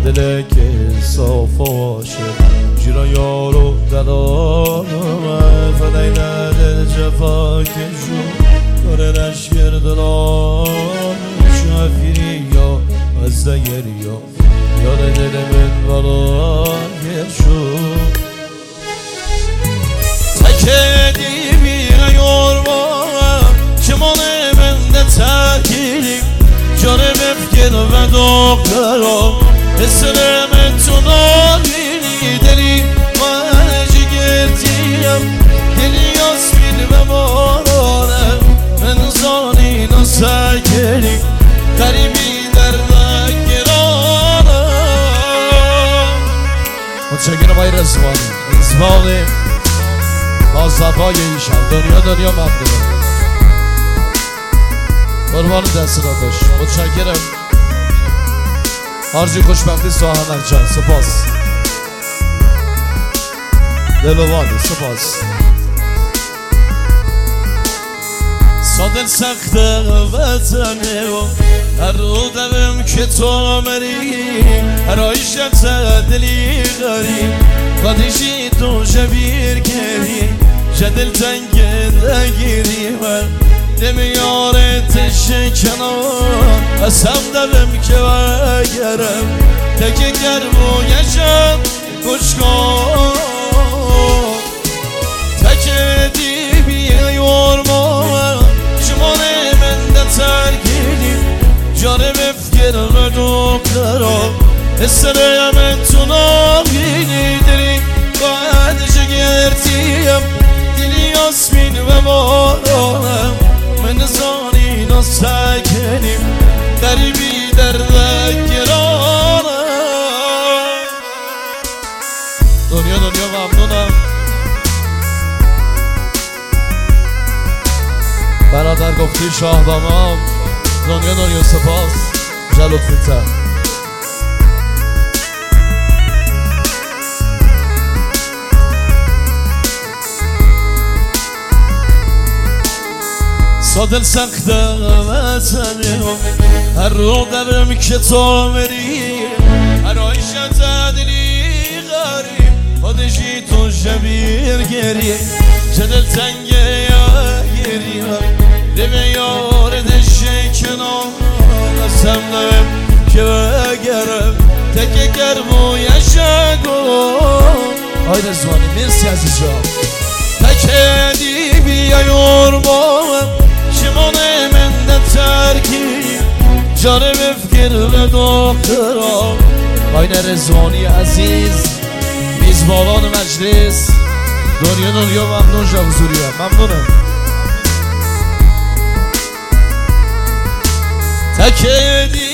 دل که صاف باشه جیران یارو دلالمه فدای نده جفا کشو کارنش گردلان شافیری یا از دگری یا یاد دل من بالا گرشو تکه دیوی یارما کمان من ده ترکیلی جانم افکر و دخترم اسرم تو نالینی دلی من جگرتیم دلی یاسمین و بارانم من زانی نسکری قریبی در دگرانم متشکرم آقای رزوانی با زبای ایشان دنیا ممنونم قربان دست را داشت متشکرم آرزوی خوشبختی ساهنک جان سپاس دلوانی سپاس سادل سخت وطنه و هر رو دلم که تو مری هر آیشت دلی غریب قدیشی تو جبیر کری جدل تنگ نگیری من دم یارت شکنان از هم دلم که بگرم تکه گرم و یشم گوش کن تکه دیبی یارما شمان من ده ترگیلی جانم افکر و دخترم اسره من تو نامینی دلی باید جگرتیم دلی یاسمین و بارانم من زانی نسکنیم قریبی در دگرانم دنیا ممنونم برادر گفتی شاه بامام دنیا سپاس جلوت فیتر سادل سخت وطنه هر رو درم که تو مری هر آیشت دلی غریب خودشی تو شبیر گریه جدل تنگه یا گریه دم یارد شکنان از هم دارم که بگرم تکه گرم و یشگان آی رزوانی مرسی عزیز جان تکه دیبی یارمام شمان من ده ترکی جانم افکر و دخترم آی رزوانی عزیز میزبانان مجلس دنیا ممنون جا حضوریم ممنونم تکه